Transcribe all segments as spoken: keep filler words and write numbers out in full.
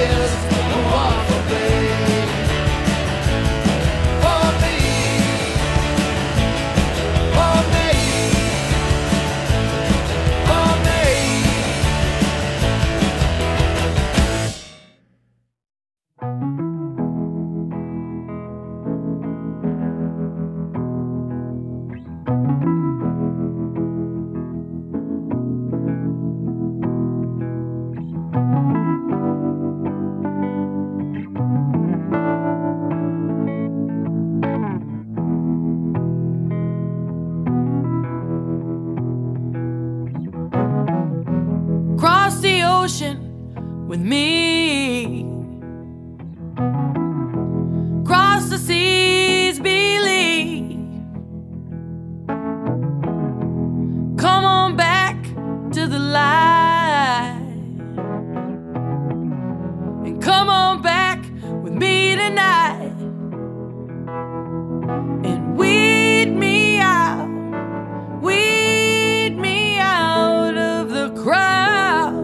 years, the war for me. For me. For me. For me. Cross the ocean with me. Cross the seas, believe. Come on back to the light. And come on back with me tonight. And weed me out. Weed me out of the crowd.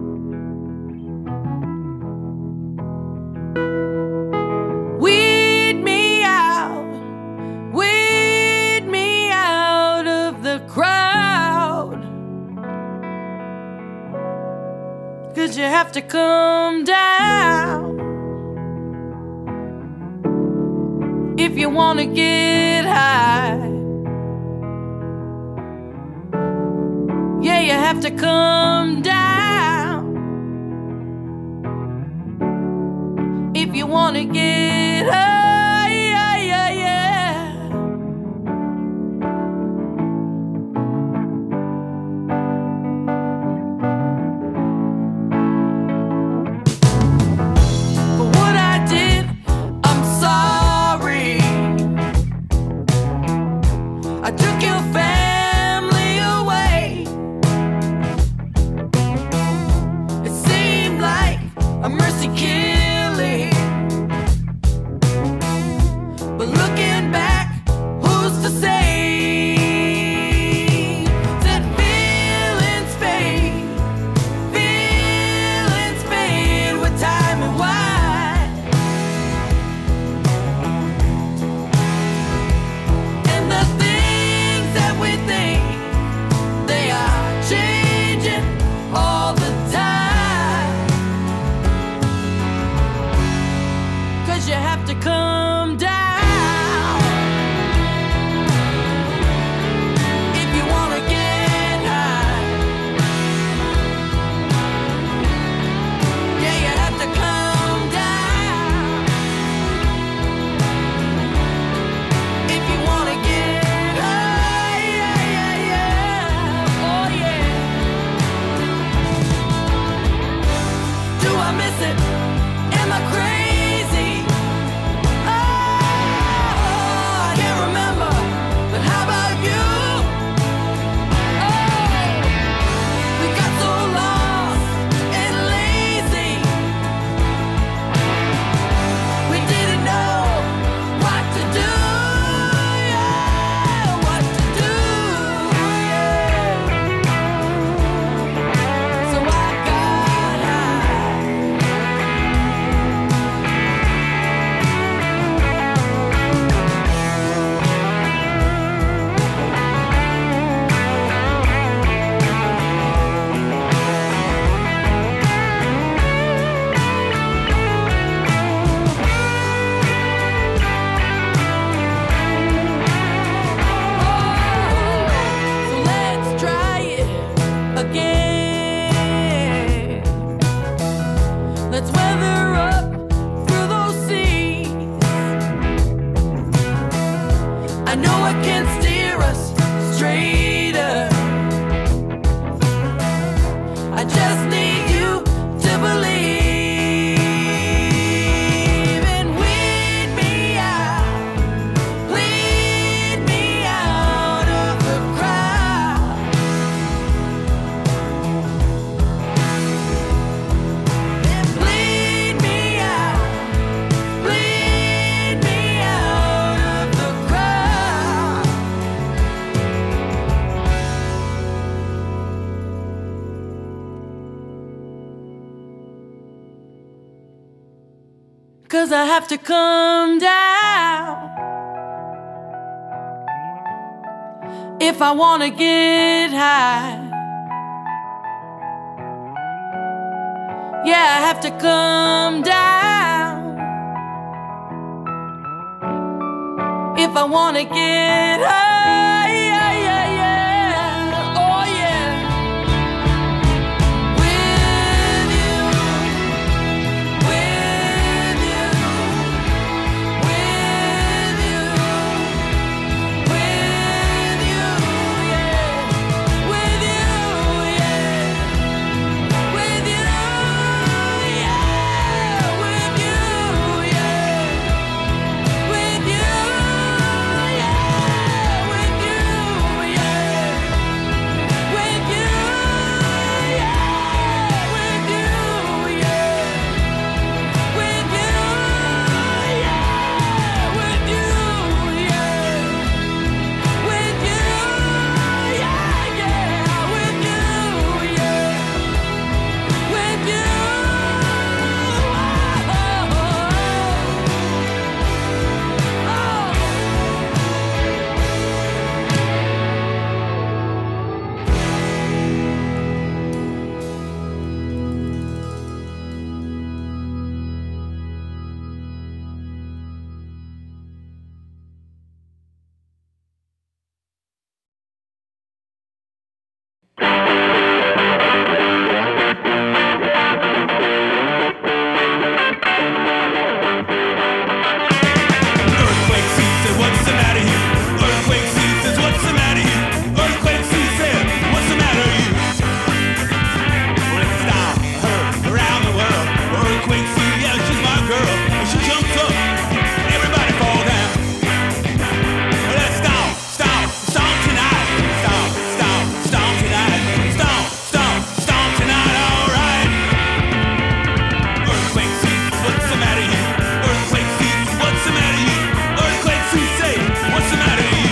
Weed me out. Weed me out of the crowd. 'Cause you have to come down if you wanna get high. Yeah, you have to come down if you wanna get high. Yeah, yeah, yeah. For what I did, I'm sorry. I took your family away. It seemed like a mercy killing. But looking back, who's to say that feelings fade? Feelings fade with time and wine. And the things that we think, they are changing all the time. 'Cause you have to come down if you wanna get high. Yeah, you have to come down if you wanna get high. Yeah, yeah, yeah. Oh yeah. Do I miss it? Am I crazy? Oh, I can't remember. But how about you? Oh, we got so lost and lazy. We didn't know what to do. Yeah, what to do. Yeah. So I got high. So let's try it again. Let's weather up through those seas. I know it can steer us straighter. I just need you to believe and weed me out. Lead me out of the crowd. And bleed me 'cause I have to come down if I wanna get high. Yeah, I have to come down if I wanna get high. Yeah, yeah, yeah. Oh yeah. With you, with you, with you, with you, yeah. With you, yeah. With you, yeah. With you, yeah. With you, yeah. With you, yeah. With you, yeah. With you, yeah. With you, yeah. With you, yeah. With you, yeah, yeah. With you, yeah. With you, Earthquake season, what's the matter you? Earthquake season, what's the matter you? Earthquake season, what's the matter you? Well, it's down, her, around the world. Earthquake season, yeah, she's my girl. And she jumps up, everybody fall down. Well, let's stomp, stomp, stomp tonight. Stomp, stomp, stomp tonight. Stomp, stomp, stomp tonight, alright. Earthquake season, what's the matter you? Earthquake season, what's the matter you? Earthquake season, what's the matter you?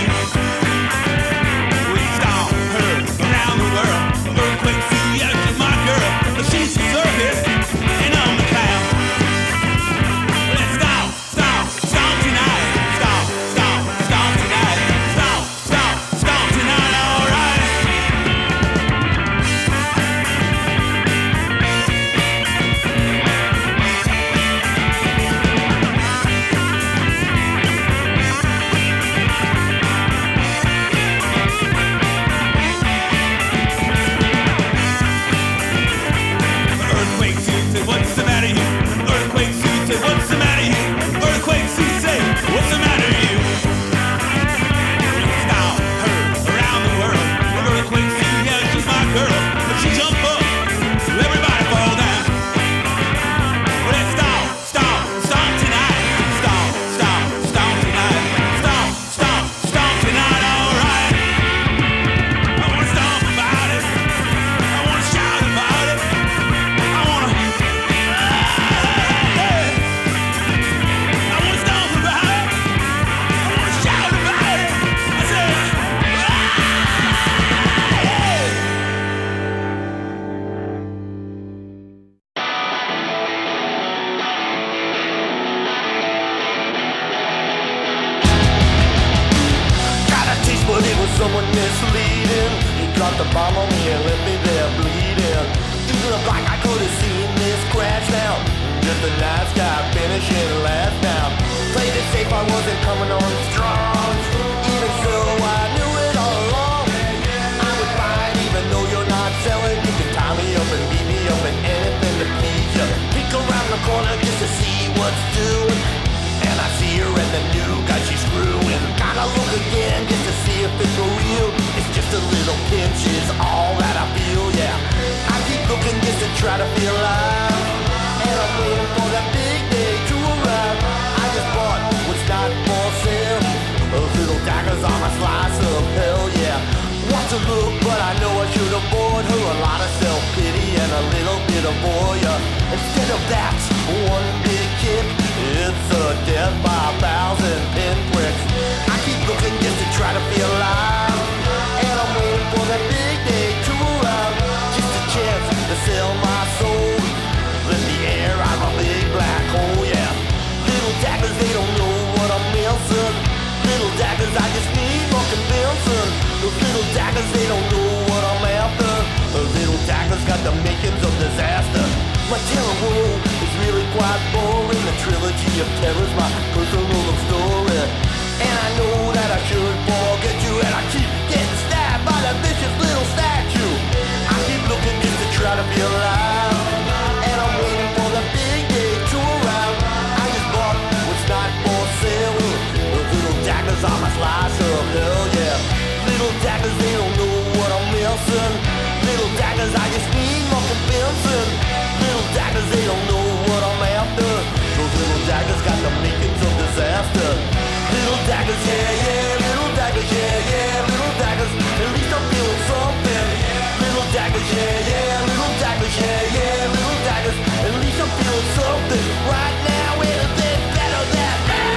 We stomp her around the world. Earthquake season, yeah, she's my girl. She's the circus, and I'm the clown. Let's stomp, stomp, stomp tonight. Stomp, stomp, stomp tonight. Stomp, stomp, stomp tonight, alright. Earthquake season, what's the matter you? Earthquake season, what's the matter you? Earthquake season, what's the matter you? Stomp her around the world. Earthquake season, yeah, she's my girl. But she jump up, everybody fall down. Well, let's stomp, stomp, stomp tonight. Stomp, stomp, stomp tonight. Stomp, stomp, stomp tonight, alright. I wanna stomp about it. I wanna shout about it. I wanna, hey, I wanna stomp about it. I wanna shout about it. I said, Got a taste, but it was someone misleading. He dropped a bomb on me and left me there bleeding. It looked like I could have seen this crash now. Just a nice guy finishing last now. Played it safe, I wasn't coming on strong. Even so, I knew it all along. I would fight even though you're not selling. You can tie me up and beat me up and anything to please you. Peek around the corner just to see what's doing. And I see her and the new guy she's screwing. Gotta look again just to see if it's for real. It's just a little pinch is all that I feel, yeah. I keep looking just to try to feel alive. And I'm waiting for that big day to arrive. I just bought what's not for sale. Those little daggers on my slice of hell, yeah. Want to look, but I know I should avoid her. A lot of self-pity and a little bit of voyeur. Instead of that, one big kick, it's a death by a thousand pinpricks. I keep looking just to try to feel alive. And I'm waiting for that big day to arrive. Just a chance to sell my soul. Let the air out of a big black hole, yeah. My terror world is really quite boring. The trilogy of terror's my personal love story. And I know that I should forget you, and I keep getting stabbed by that vicious little statue. I keep looking just to try to be alive, and I'm waiting for the big day to arrive. I just bought what's not for sale. Those little daggers on my slice of hell, yeah. Little daggers, they don't know what I'm missing. Little daggers, I just need more convincing. Little daggers, they don't know what I'm after. Those little daggers got the makings of disaster. Little daggers, yeah, yeah. Little daggers, yeah, yeah. Little daggers, at least I'm feeling something. Little daggers, yeah, yeah. Little daggers, yeah, yeah. Little daggers, at least I'm feeling something. Right now, anything better than that.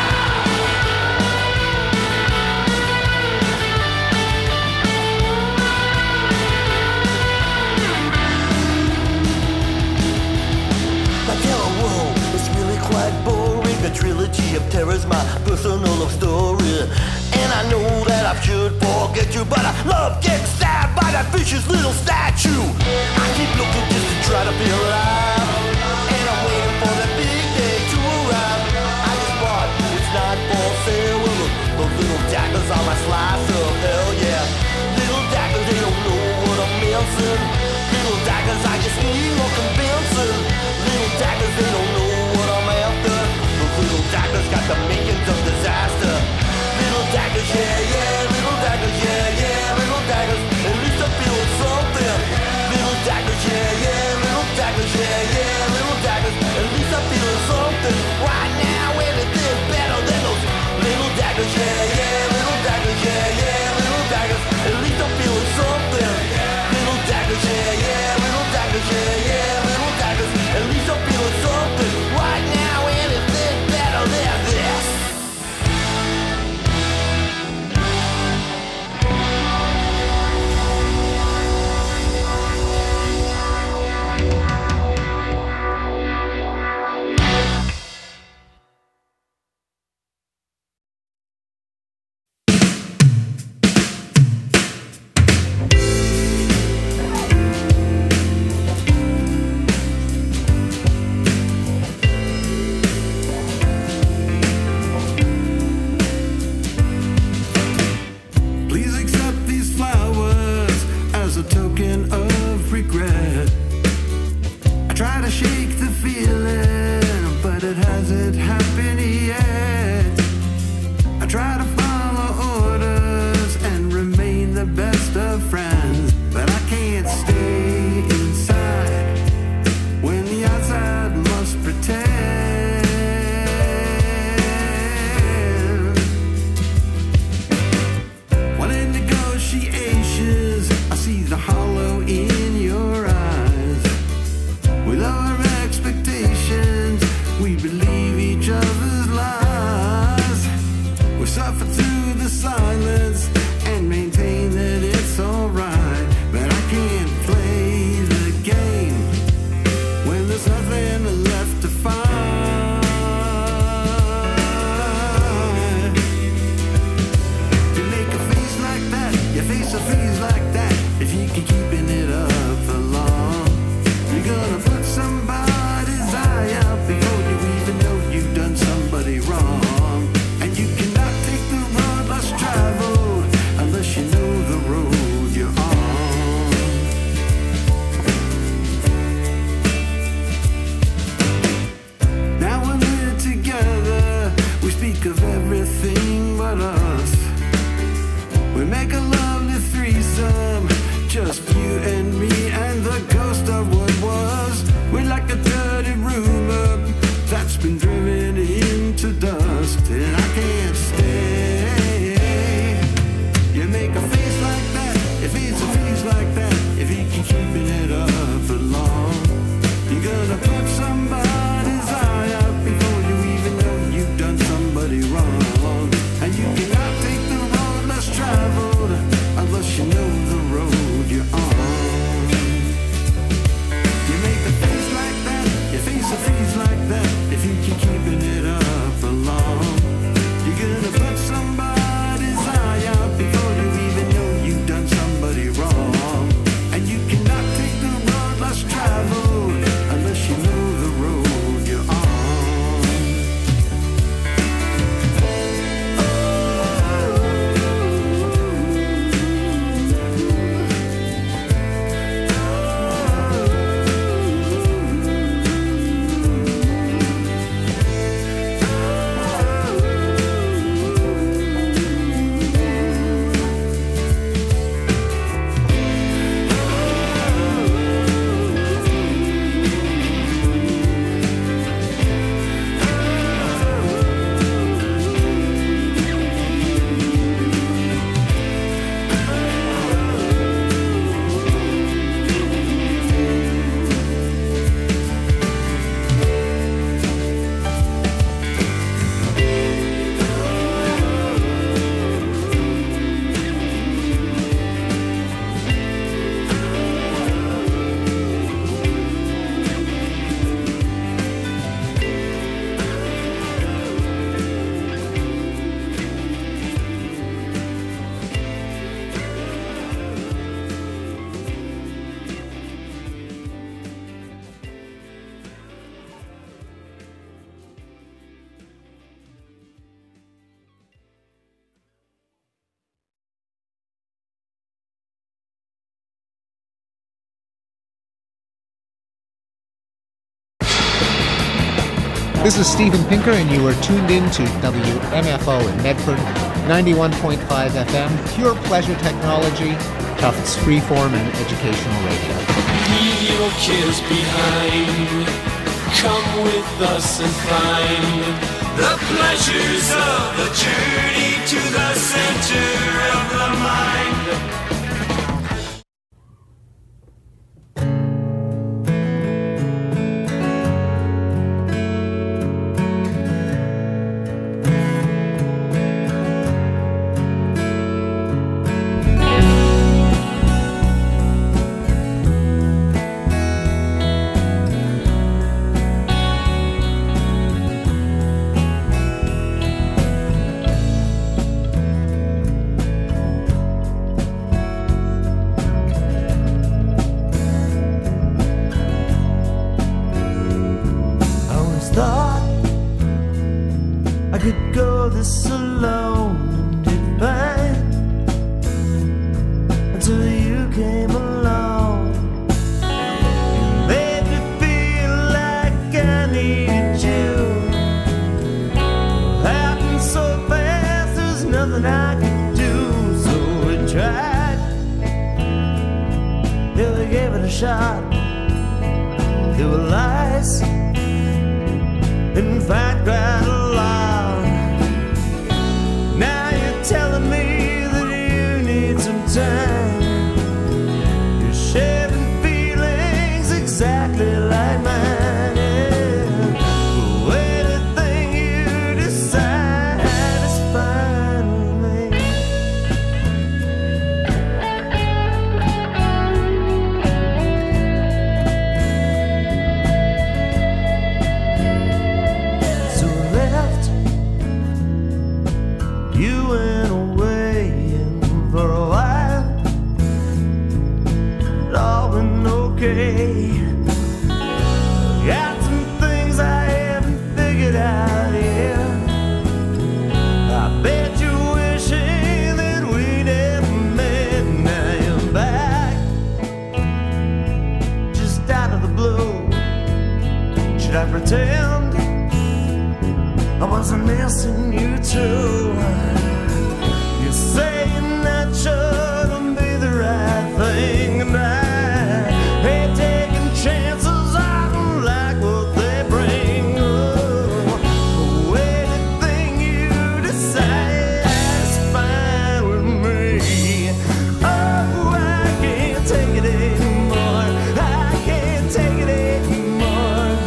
Quite boring. A trilogy of terror's my personal love story. And I know that I should forget you, but I love getting stabbed by that vicious little statue. I keep looking just to try to be alive, and I'm waiting for the big day to arrive. I just bought it's not for sale. Those little daggers on my slice of hell, yeah. Little daggers, they don't know what I'm missing. Little daggers, I just need more convincing. Little daggers, they don't know what I'm after. Those little daggers got the makings of disaster. Little daggers, yeah, yeah. Little daggers, yeah, yeah. Little daggers, at least I'm feeling something. Little daggers, yeah, yeah. Little daggers, yeah, yeah. Little daggers, at least I'm feeling something. Right now, anything better than those little daggers, yeah, yeah. Little daggers, yeah, yeah. Little daggers, at least I'm feeling something. Little daggers, yeah, yeah. Little daggers, yeah, yeah. Little daggers, at least I'm feeling something. Right now, anything better than this. Please accept these flowers as a token of regret. I try to shake the feeling, but it hasn't happened yet. I try to follow orders and remain the best of friends, but I can't stay inside when the outside must pretend. When in negotiations, I see the hollow in your eyes. We lower expectations, we believe each other's lies. We suffer through the silence and maintain that it's alright. But I can't play the game when there's nothing left to find. You make a face like that, your face a face like that. If you keep keeping it up for long, you're gonna put somebody's eye out before you even know you've done somebody wrong. And you cannot take the road less traveled unless you know the road you're on. Now when we're together, we speak of everything but us. We make a lovely threesome, just you and me and the ghost of what was. We're like a dirty rumor that's been driven into dust, and I can't stay. You make a face like that, your face a face like that. If you keep keeping it up for long, you're gonna put somebody's eye out before you even know you've done somebody wrong. And you cannot take the road less traveled unless you know the road you're on. You make a face like that, your face a face like that. If you keep keeping This is Steven Pinker, and you are tuned in to W M F O in Medford, ninety-one point five F M, pure pleasure technology, Tufts freeform and educational radio. Leave your kids behind. Come with us and find the pleasures of the journey to the center of the mind.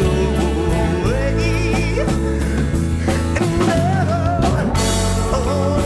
Oh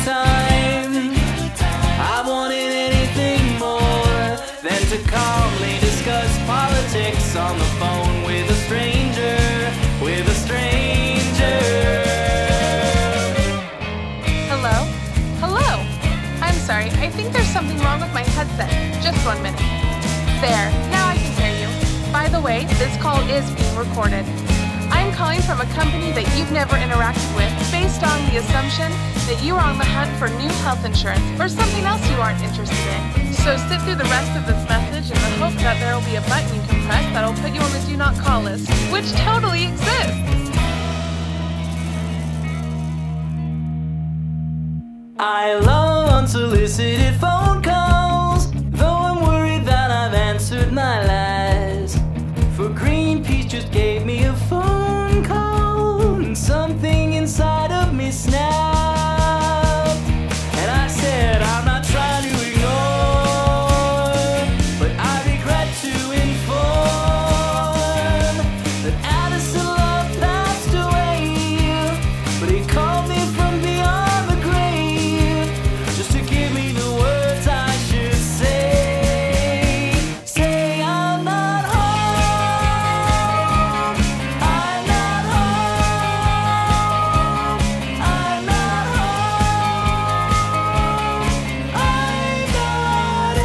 time. I wanted anything more than to calmly discuss politics on the phone with a stranger, with a stranger. Hello? Hello? I'm sorry, I think there's something wrong with my headset. Just one minute. There, now I can hear you. By the way, this call is being recorded. I'm calling from a company that you've never interacted with based on the assumption that you are on the hunt for new health insurance or something else you aren't interested in. So sit through the rest of this message in the hope that there will be a button you can press that'll put you on the do not call list, which totally exists. I love unsolicited phone calls, though I'm worried that I've answered my lies. For Greenpeace just gave me a phone call, and something inside of me snapped. And I said, I'm not trying to ignore, but I regret to inform that Addison Love passed away. But he called me from beyond the grave, just to give me the words I should say. Say I'm not home, I'm not home, I'm not home, I'm not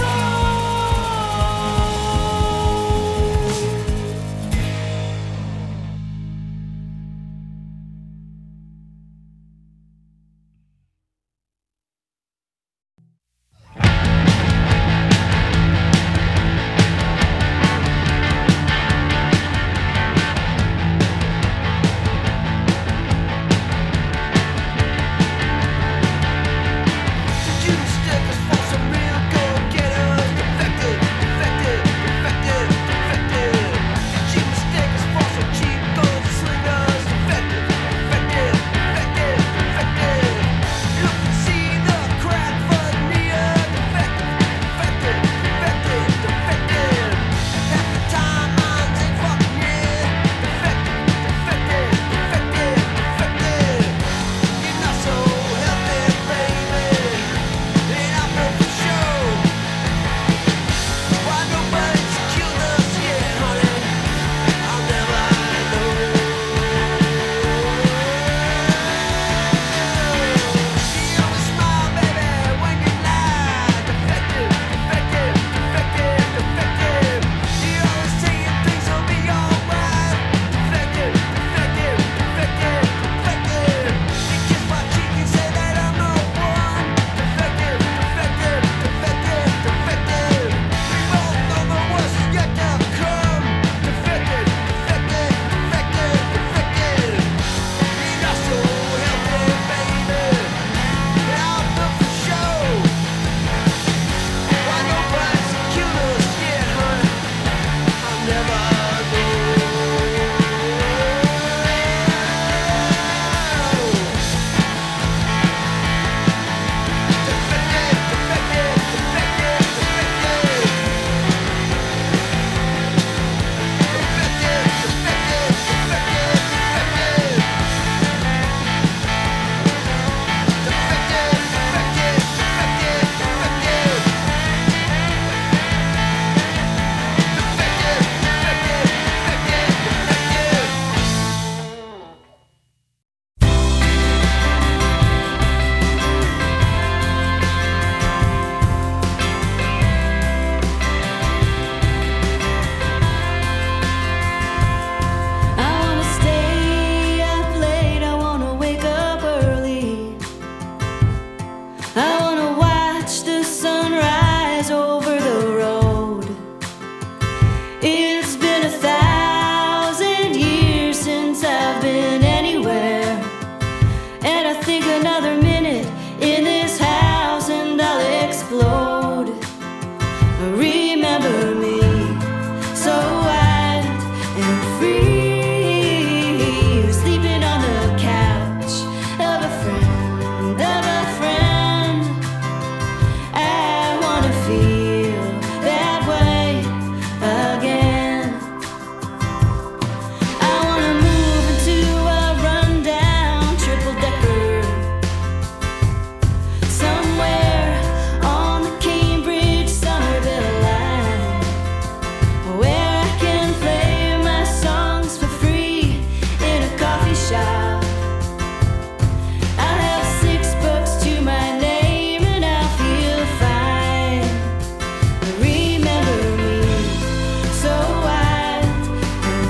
remember me so wild and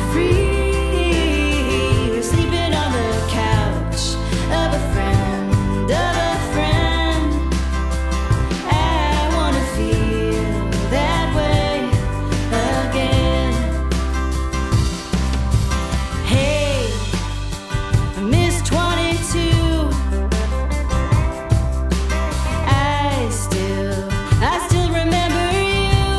free, sleeping on the couch of a friend, of a friend. I wanna feel that way again. Hey, Miss twenty-two, I still, I still remember you.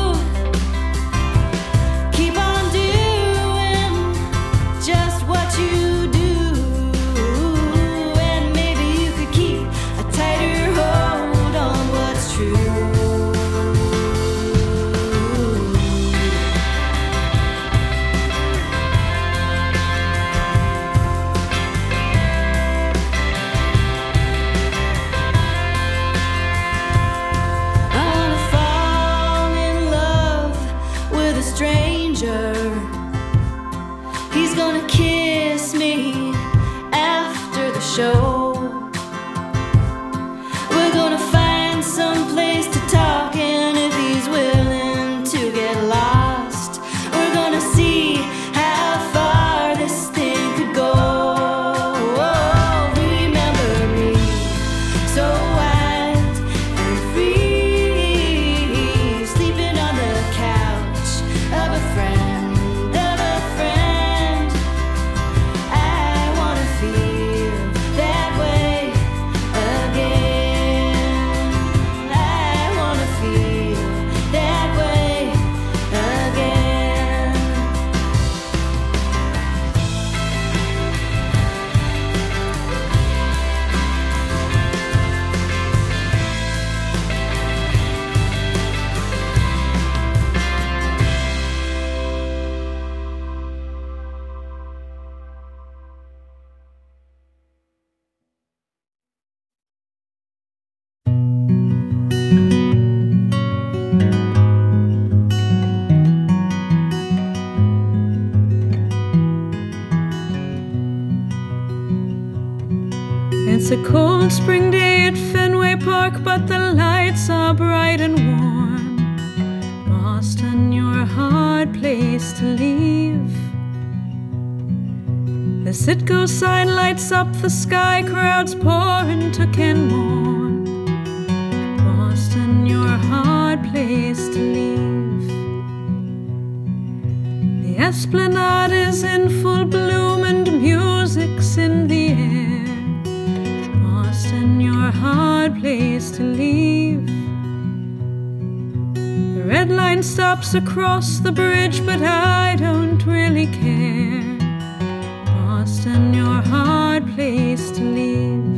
Keep on doing just what you do, and maybe you could keep a tighter hold on what's true. I wanna fall in love with a stranger. He's gonna kiss me after the show. We're gonna find some place to talk, and if he's willing to get lost, we're gonna see how far this thing could go. Remember me so wild and free, sleeping on the couch of a friend, of a friend. I wanna feel that way again. I wanna feel that way again. It's a cold spring day at Fenway Park, but the lights are bright and warm. Boston, you're a hard place to leave. The Citgo sign lights up the sky, crowds pour into Kenmore. Boston, you're a hard place to leave. The Esplanade is in full bloom and music's in the air. Boston, you're a hard place to leave. The red line stops across the bridge, but I don't really care. Boston, you're a hard place to leave.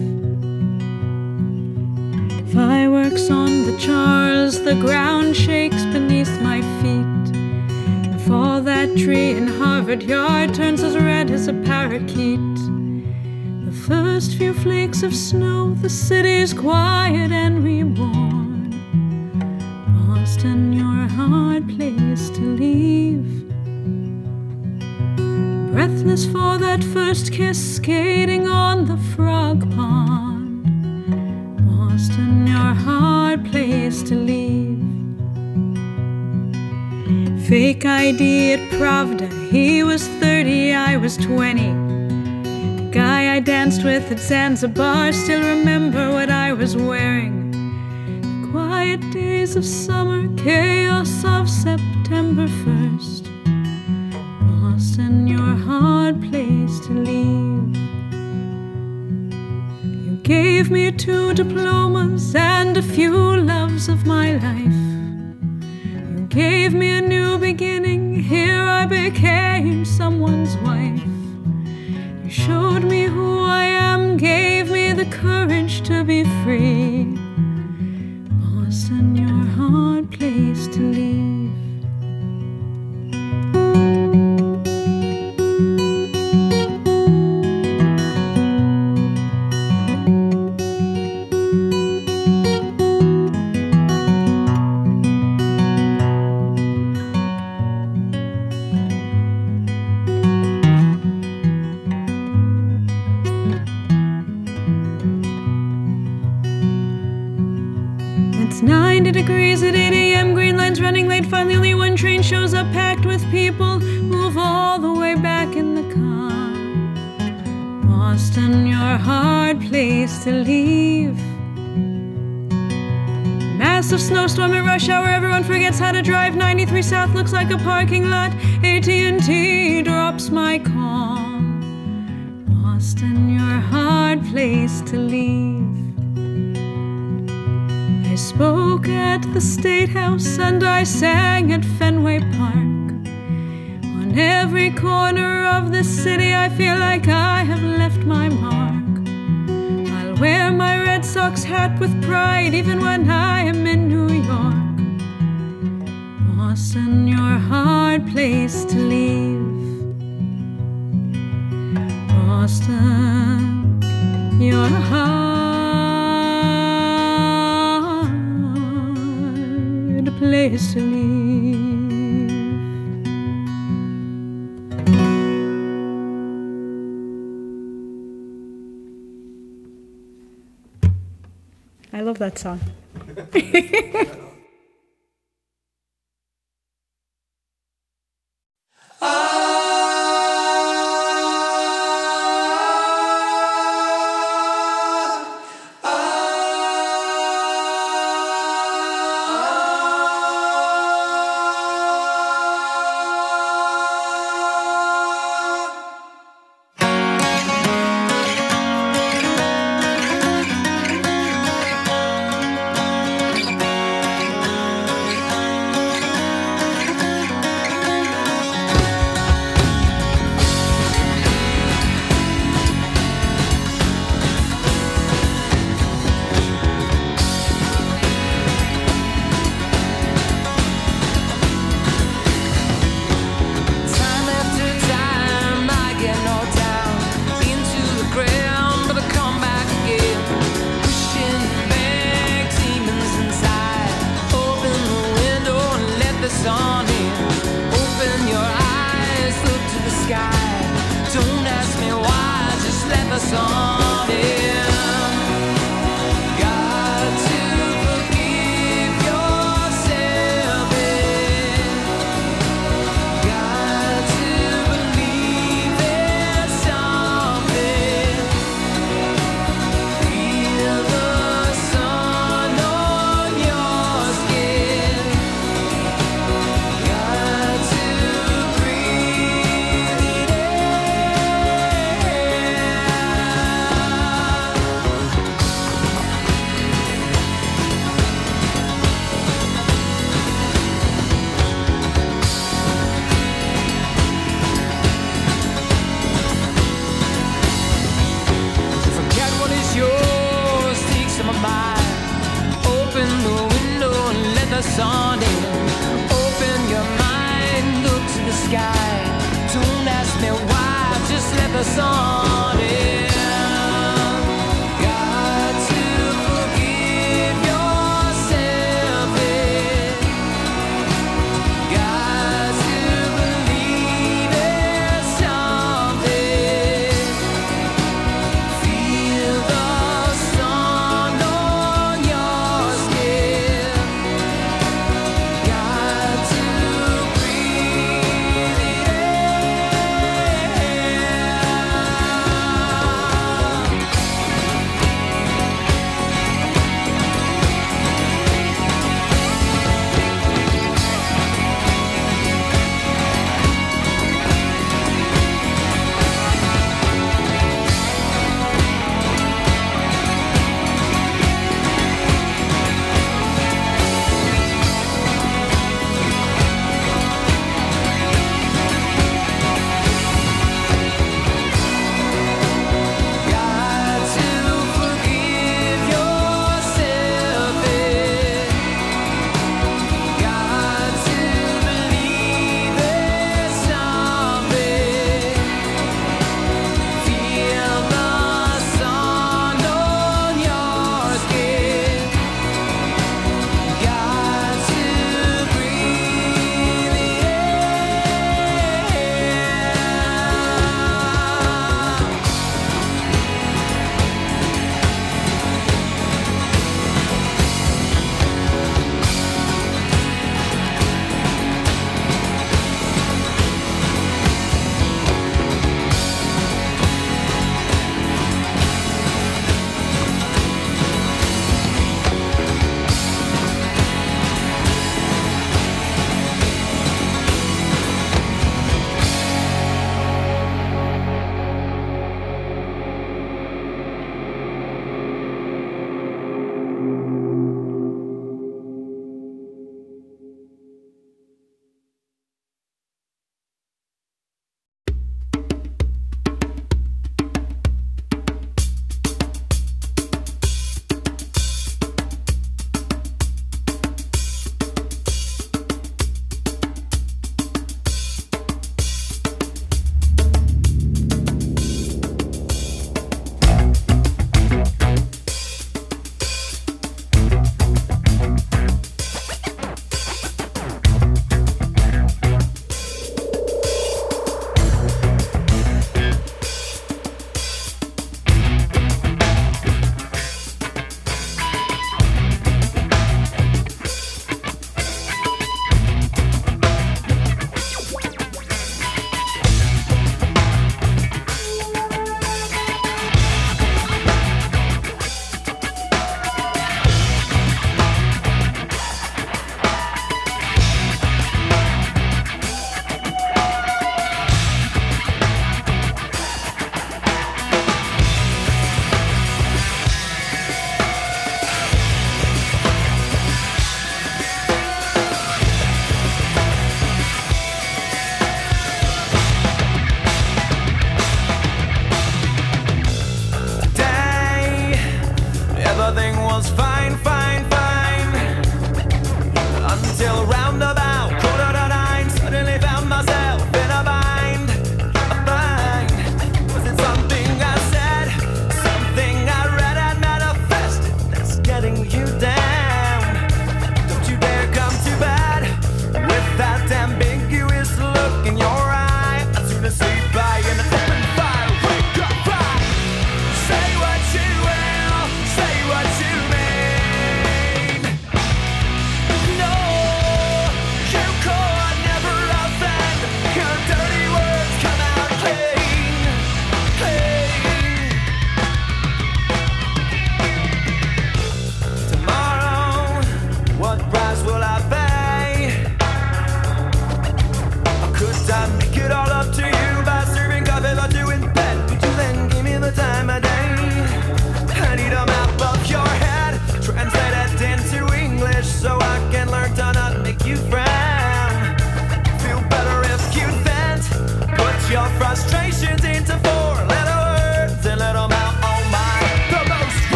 Fireworks on the Charles, the ground shakes beneath my feet. And for that tree in Harvard Yard turns as red as a parakeet. The first few flakes of snow, the city's quiet and reborn. Boston, you're a hard place to leave. Breathless for that first kiss, skating on the frog pond. Boston, you're a hard place to leave. Fake I D at Pravda, he was thirty, I was twenty. The guy I danced with at Zanzibar still remember what I was wearing. Quiet days of summer, chaos of September first. Boston, you're a hard place to leave. You gave me two diplomas and a few loves of my life. You gave me a new beginning, here I became someone's wife. You showed me who I am, gave me the courage to be free. Boston, you're a hard place to leave. ninety degrees at eight a m, green lines run train shows up packed with people, move all the way back in the car. Boston, your hard place to leave. Massive snowstorm at rush hour, everyone forgets how to drive. ninety-three South looks like a parking lot. A T and T drops my call. Boston, your hard place to leave. I spoke at the State House and I sang at Fenway Park. On every corner of the city I feel like I have left my mark. I'll wear my Red Sox hat with pride even when I am in New York. Boston, your hard place to leave. Boston, your hard place to leave. I love that song.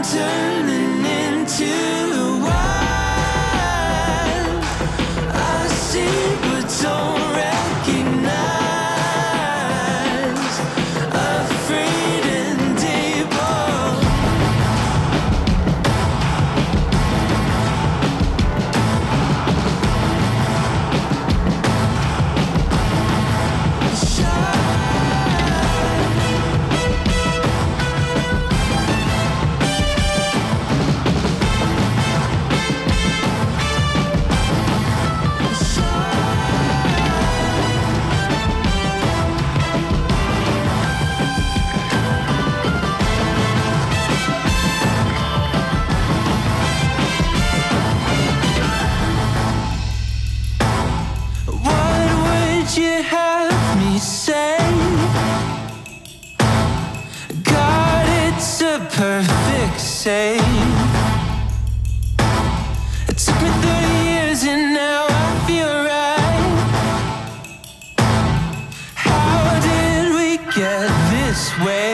turning into wine. I see but don't recognize. Afraid and able. What would you have me say? God, it's a perfect save. It took me thirty years and now I feel right. How did we get this way?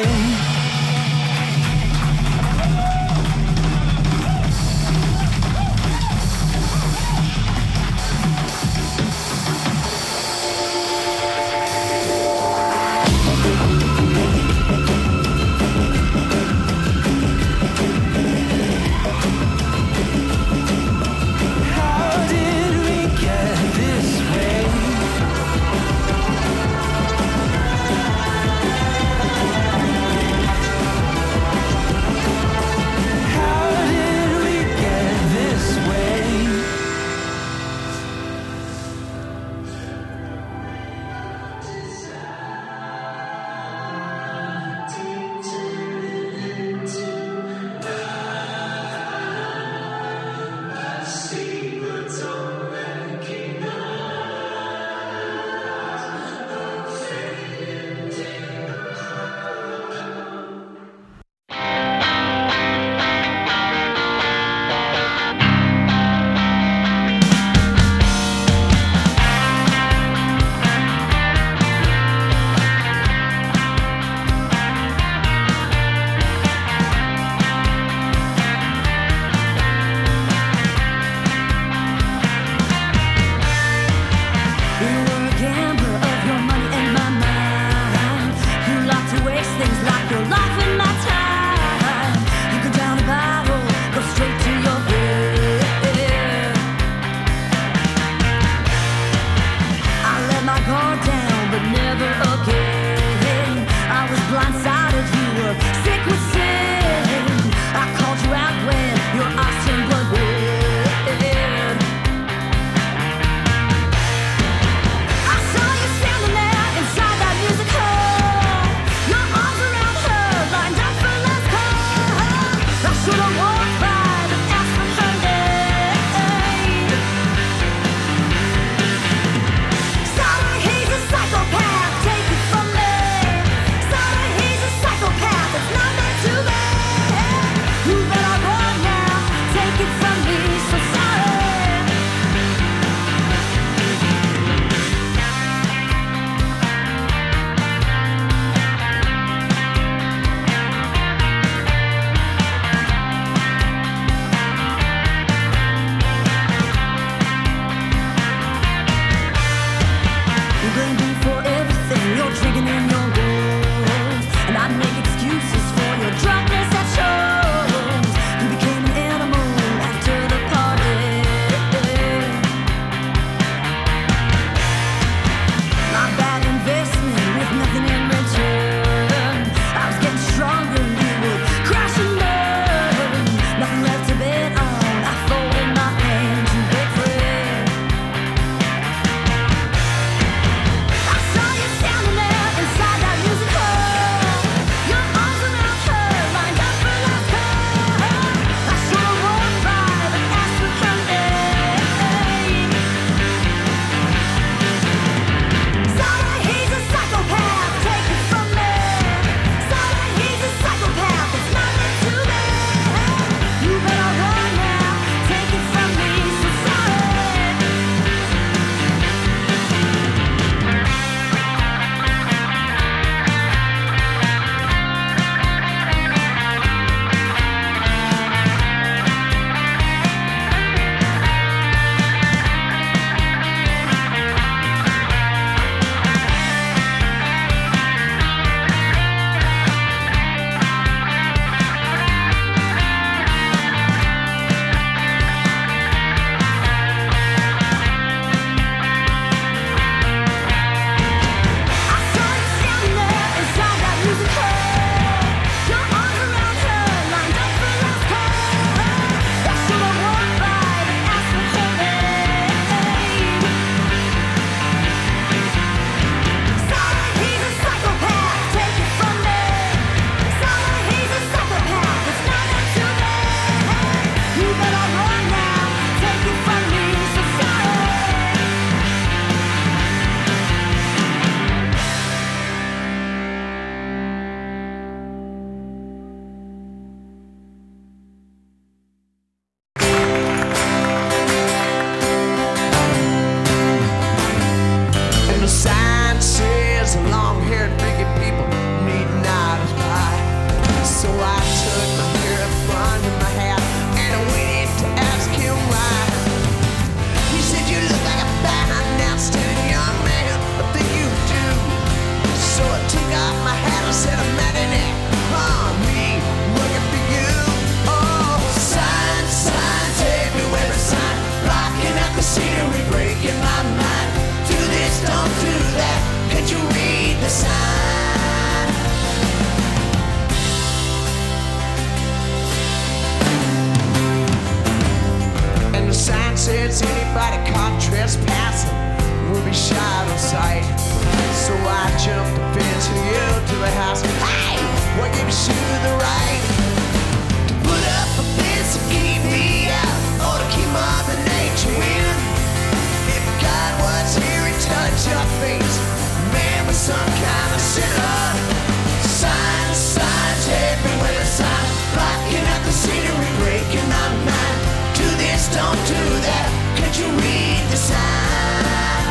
the house. Hey, what gives you the right to put up a fence to keep me out, or to keep Mother Nature in? If God was here and touched your face, man was some kind of sinner. Signs, signs everywhere, the sign blocking out the scenery, breaking my mind. Do this, don't do that. Can't you read the sign?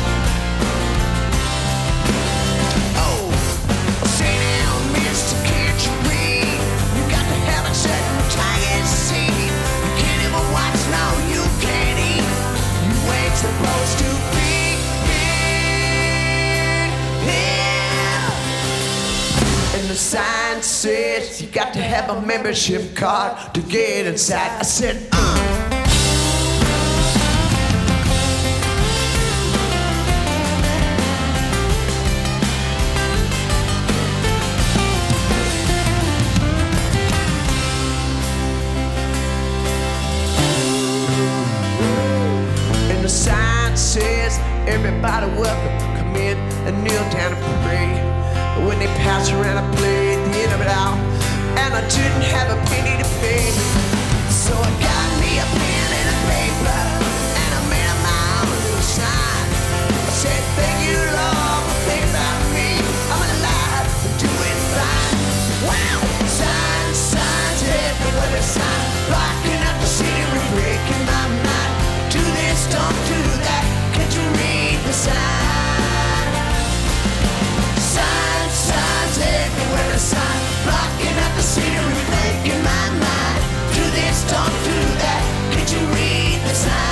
Oh, say now, mister, can't you read? You got to have a certain tiger seed. You can't even watch, no, you can't eat. You ain't supposed to be here. And the sign says you got to have a membership card to get inside. I said, uh. And the sign says everybody welcome, come in and kneel down and pray. But when they pass around, I played the end of it all, and I didn't have a penny to pay. So I got me a pen and a paper, and I made up my own little sign. I said, thank you, Lord, for thinking about me. I'm alive and doing fine. Wow! Signs, signs everywhere, the sign blocking out the scenery, breaking my mind. Do this, don't do that. Can't you read the sign? Signs, signs everywhere, the sign blocking out the scenery, breaking my mind. Do this, don't do that. Can't you read the sign?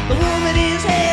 The woman is head